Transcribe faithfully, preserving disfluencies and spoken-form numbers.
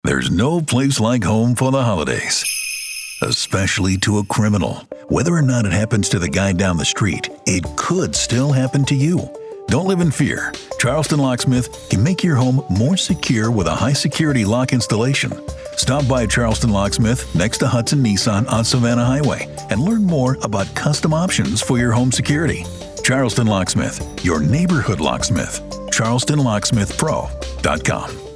There's no place like home for the holidays, especially to a criminal. Whether or not it happens to the guy down the street, it could still happen to you. Don't live in fear. Charleston Locksmith can make your home more secure with a high-security lock installation. Stop by Charleston Locksmith next to Hudson Nissan on Savannah Highway and learn more about custom options for your home security. Charleston Locksmith, your neighborhood locksmith. charleston locksmith pro dot com